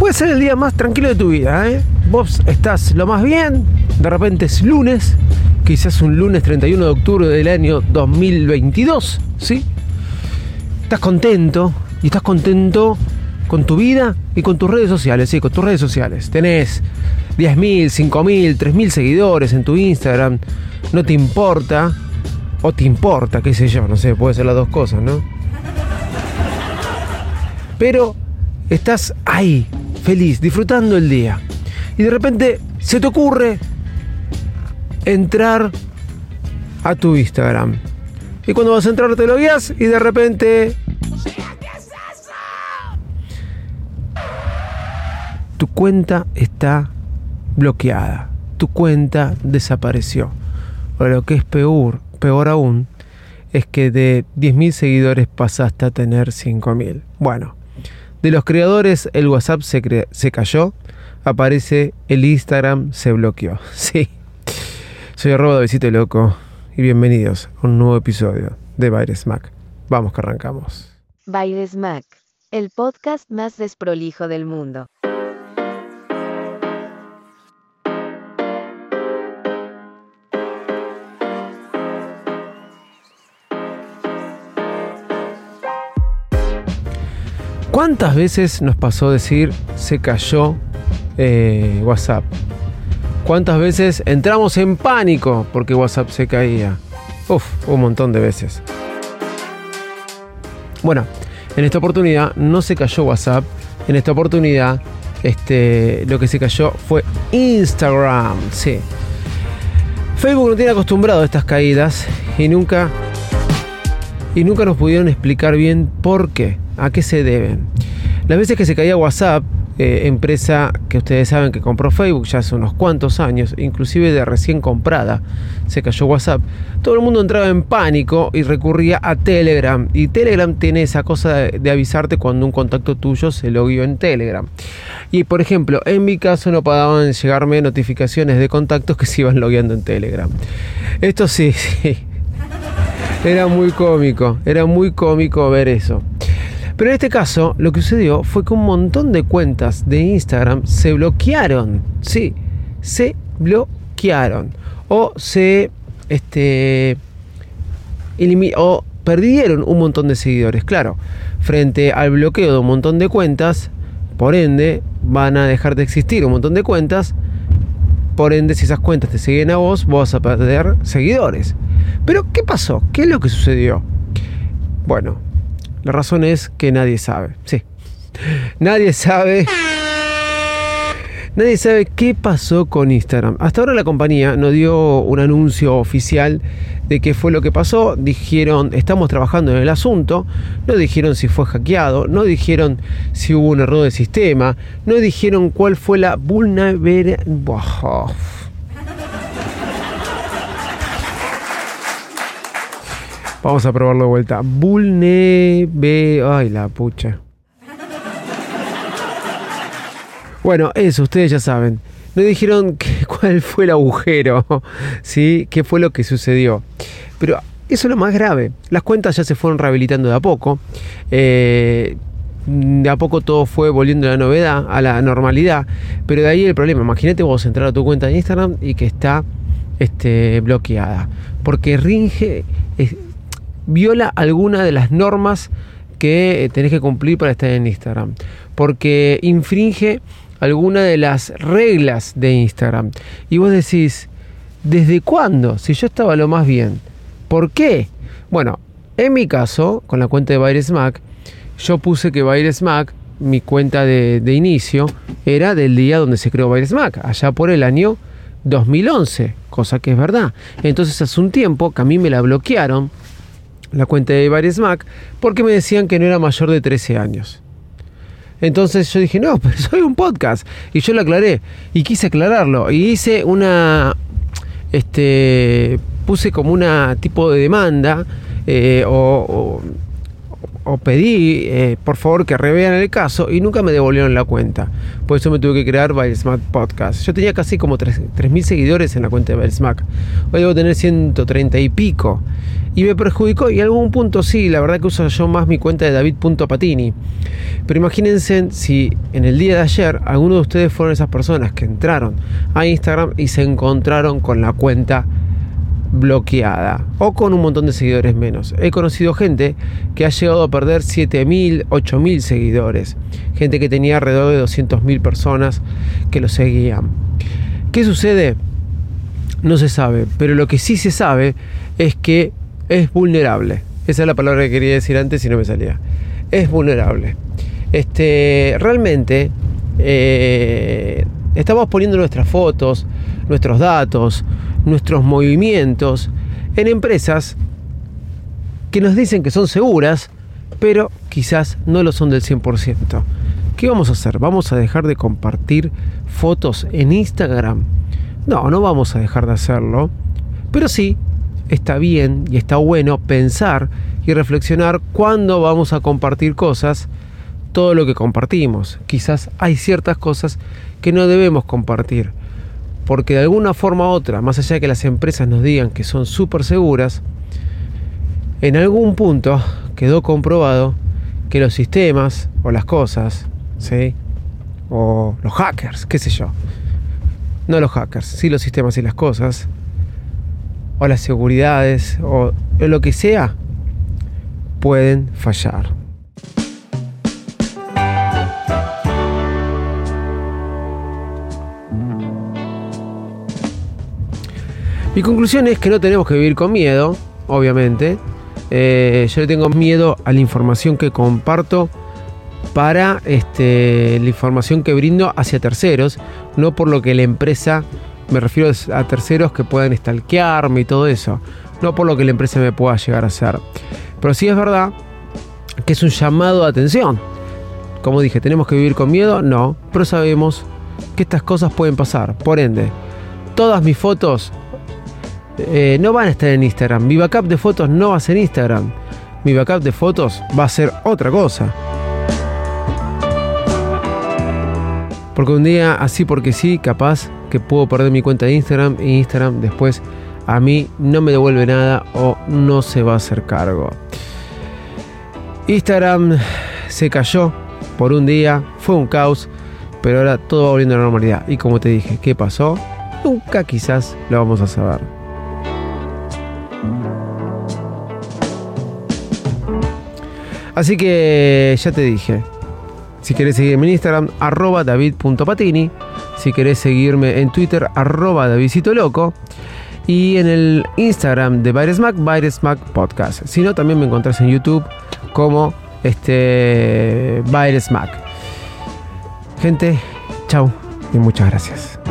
puede ser el día más tranquilo de tu vida, ¿eh? Vos estás lo más bien, de repente es lunes, quizás un lunes 31 de octubre del año 2022, ¿sí? Estás contento, y estás contento con tu vida y con tus redes sociales, sí, con tus redes sociales. Tenés 10.000, 5.000, 3.000 seguidores en tu Instagram, no te importa, o te importa, qué sé yo, no sé, puede ser las dos cosas, ¿no? Pero estás ahí, feliz, disfrutando el día. Y de repente se te ocurre entrar a tu Instagram. Y cuando vas a entrar te lo guías y de repente... tu cuenta está bloqueada. Tu cuenta desapareció. O lo que es peor aún, es que de 10.000 seguidores pasaste a tener 5.000. Bueno, de los creadores el WhatsApp se cayó, aparece el Instagram se bloqueó. Sí, soy @Davidcito Loco y bienvenidos a un nuevo episodio de Baires Mac. Vamos que arrancamos. Baires Mac, el podcast más desprolijo del mundo. ¿Cuántas veces nos pasó decir se cayó WhatsApp? ¿Cuántas veces entramos en pánico porque WhatsApp se caía? Un montón de veces. Bueno, en esta oportunidad no se cayó WhatsApp. En esta oportunidad lo que se cayó fue Instagram. Sí. Facebook no tiene acostumbrado a estas caídas y nunca nos pudieron explicar bien por qué, a qué se deben. Las veces que se caía WhatsApp, empresa que ustedes saben que compró Facebook ya hace unos cuantos años, inclusive de recién comprada, se cayó WhatsApp, todo el mundo entraba en pánico y recurría a Telegram. Y Telegram tiene esa cosa de avisarte cuando un contacto tuyo se logueó en Telegram. Y por ejemplo, en mi caso no paraban de llegarme notificaciones de contactos que se iban logueando en Telegram. Esto sí. Era muy cómico ver eso. Pero en este caso, lo que sucedió fue que un montón de cuentas de Instagram se bloquearon. Sí, se bloquearon. O o perdieron un montón de seguidores. Claro, frente al bloqueo de un montón de cuentas, por ende, van a dejar de existir un montón de cuentas. Por ende, si esas cuentas te siguen a vos, vas a perder seguidores. Pero, ¿qué pasó? ¿Qué es lo que sucedió? Bueno, la razón es que nadie sabe. Sí. Nadie sabe qué pasó con Instagram. Hasta ahora la compañía no dio un anuncio oficial de qué fue lo que pasó. Dijeron, estamos trabajando en el asunto. No dijeron si fue hackeado. No dijeron si hubo un error de sistema. No dijeron cuál fue la vulnerabilidad. Vamos a probarlo de vuelta. Ay, la pucha. Bueno, eso, ustedes ya saben. No dijeron cuál fue el agujero, ¿sí? ¿Qué fue lo que sucedió? Pero eso es lo más grave. Las cuentas ya se fueron rehabilitando de a poco. De a poco todo fue volviendo a la novedad, a la normalidad. Pero de ahí el problema. Imagínate vos entrar a tu cuenta de Instagram y que está bloqueada. Porque viola alguna de las normas que tenés que cumplir para estar en Instagram. Porque infringe alguna de las reglas de Instagram. Y vos decís, ¿desde cuándo? Si yo estaba lo más bien. ¿Por qué? Bueno, en mi caso, con la cuenta de Baires Mac, yo puse que Baires Mac, mi cuenta de inicio, era del día donde se creó Baires Mac, allá por el año 2011, cosa que es verdad. Entonces hace un tiempo que a mí me la bloquearon, la cuenta de Baires Mac, porque me decían que no era mayor de 13 años. Entonces yo dije, no, pero soy un podcast. Y yo lo aclaré, y quise aclararlo. Y hice puse como una tipo de demanda, o pedí por favor que revean el caso y nunca me devolvieron la cuenta. Por eso me tuve que crear Byresmack Podcast. Yo tenía casi como 3.000 seguidores en la cuenta de Byresmack. Hoy debo tener 130 y pico. Y me perjudicó, y en algún punto sí, la verdad que uso yo más mi cuenta de David.Patini. Pero imagínense si en el día de ayer algunos de ustedes fueron esas personas que entraron a Instagram y se encontraron con la cuenta bloqueada o con un montón de seguidores menos. He conocido gente que ha llegado a perder 7.000, 8.000 seguidores. Gente que tenía alrededor de 200.000 personas que lo seguían. ¿Qué sucede? No se sabe, pero lo que sí se sabe es que es vulnerable. Esa es la palabra que quería decir antes y no me salía. Es vulnerable. Realmente estamos poniendo nuestras fotos, nuestros datos, nuestros movimientos en empresas que nos dicen que son seguras, pero quizás no lo son del 100%. ¿Qué vamos a hacer? ¿Vamos a dejar de compartir fotos en Instagram? No vamos a dejar de hacerlo, pero sí está bien y está bueno pensar y reflexionar cuándo vamos a compartir cosas, todo lo que compartimos. Quizás hay ciertas cosas que no debemos compartir, porque de alguna forma u otra, más allá de que las empresas nos digan que son súper seguras, en algún punto quedó comprobado que los sistemas o las cosas, ¿sí? O los hackers, qué sé yo, no los hackers, sí los sistemas y las cosas, o las seguridades, o lo que sea, pueden fallar. Mi conclusión es que no tenemos que vivir con miedo, obviamente. Yo le tengo miedo a la información que comparto para la información que brindo hacia terceros, no por lo que la empresa, me refiero a terceros que puedan stalkearme y todo eso, no por lo que la empresa me pueda llegar a hacer. Pero sí es verdad que es un llamado de atención. Como dije, ¿tenemos que vivir con miedo? No, pero sabemos que estas cosas pueden pasar. Por ende, todas mis fotos no van a estar en Instagram. Mi backup de fotos no va a ser Instagram. Mi backup de fotos va a ser otra cosa. Porque un día, así porque sí, capaz que puedo perder mi cuenta de Instagram y Instagram después a mí no me devuelve nada o no se va a hacer cargo. Instagram se cayó por un día, fue un caos, pero ahora todo va volviendo a la normalidad. Y como te dije, ¿qué pasó? Nunca quizás lo vamos a saber. Así que ya te dije, si querés seguirme en Instagram, @david.patini, si querés seguirme en Twitter, @davidcitoloco, y en el Instagram de Byresmack Podcast. Si no, también me encontrás en YouTube como Byresmack. Gente, chau y muchas gracias.